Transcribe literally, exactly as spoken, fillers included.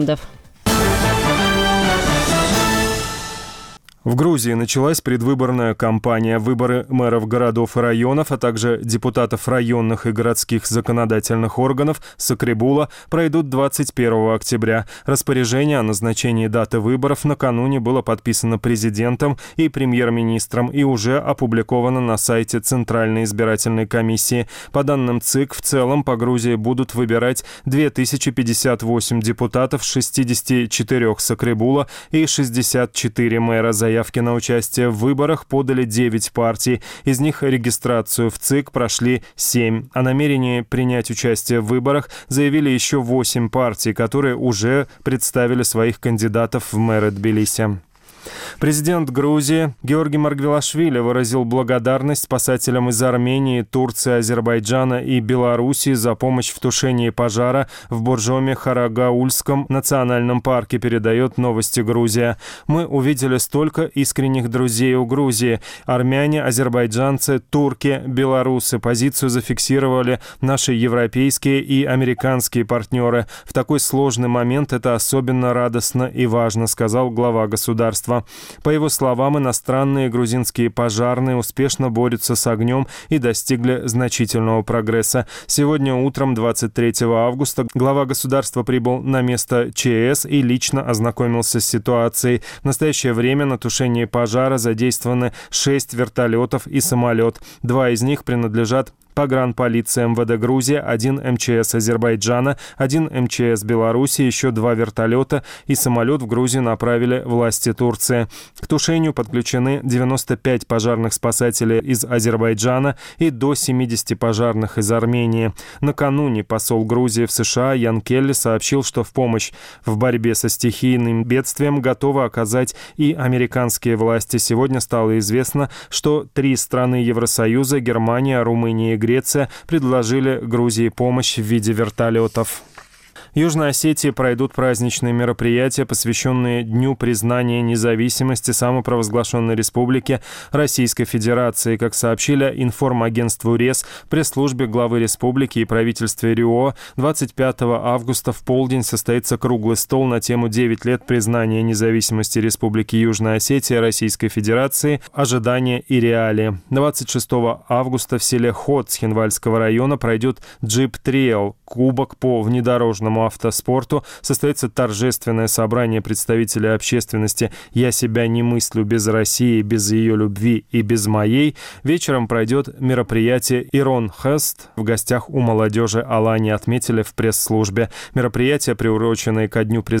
В Грузии началась предвыборная кампания. Выборы мэров городов и районов, а также депутатов районных и городских законодательных органов Сакребула пройдут двадцать первого октября. Распоряжение о назначении даты выборов накануне было подписано президентом и премьер-министром и уже опубликовано на сайте Центральной избирательной комиссии. По данным ЦИК, в целом по Грузии будут выбирать две тысячи пятьдесят восемь депутатов, шестьдесят четыре Сакребула и шестьдесят четыре мэра. Заявки на участие в выборах подали девять партий. Из них регистрацию в ЦИК прошли семь. О намерении принять участие в выборах заявили еще восемь партий, которые уже представили своих кандидатов в мэры Тбилиси. Президент Грузии Георгий Маргвелашвили выразил благодарность спасателям из Армении, Турции, Азербайджана и Белоруссии за помощь в тушении пожара в Боржоме-Харагаульском национальном парке, передает Новости Грузия. «Мы увидели столько искренних друзей у Грузии. Армяне, азербайджанцы, турки, белорусы. Позицию зафиксировали наши европейские и американские партнеры. В такой сложный момент это особенно радостно и важно», сказал глава государства. По его словам, иностранные грузинские пожарные успешно борются с огнем и достигли значительного прогресса. Сегодня утром, двадцать третьего августа, глава государства прибыл на место ЧС и лично ознакомился с ситуацией. В настоящее время на тушение пожара задействованы шесть вертолетов и самолет. Два из них принадлежат погранполиция МВД Грузии, один МЧС Азербайджана, один МЧС Беларуси, еще два вертолета и самолет в Грузию направили власти Турции. К тушению подключены девяносто пять пожарных спасателей из Азербайджана и до семидесяти пожарных из Армении. Накануне посол Грузии в США Ян Келли сообщил, что в помощь в борьбе со стихийным бедствием готовы оказать и американские власти. Сегодня стало известно, что три страны Евросоюза, Германия, Румыния и Греция, предложили Грузии помощь в виде вертолетов. В Южной Осетии пройдут праздничные мероприятия, посвященные Дню признания независимости самопровозглашенной республики Российской Федерации. Как сообщили информагентству РЕС, пресс-службе главы республики и правительстве РИО, двадцать пятого августа в полдень состоится круглый стол на тему «девять лет признания независимости Республики Южная Осетия Российской Федерации. Ожидания и реалии». двадцать шестого августа в селе Ход Цхинвальского района пройдет джип-триал, кубок по внедорожному автоспорту. Состоится торжественное собрание представителей общественности «Я себя не мыслю без России, без ее любви и без моей». Вечером пройдет мероприятие «Ирон Хест» в гостях у молодежи Алани, отметили в пресс-службе. Мероприятие, приуроченное ко дню признания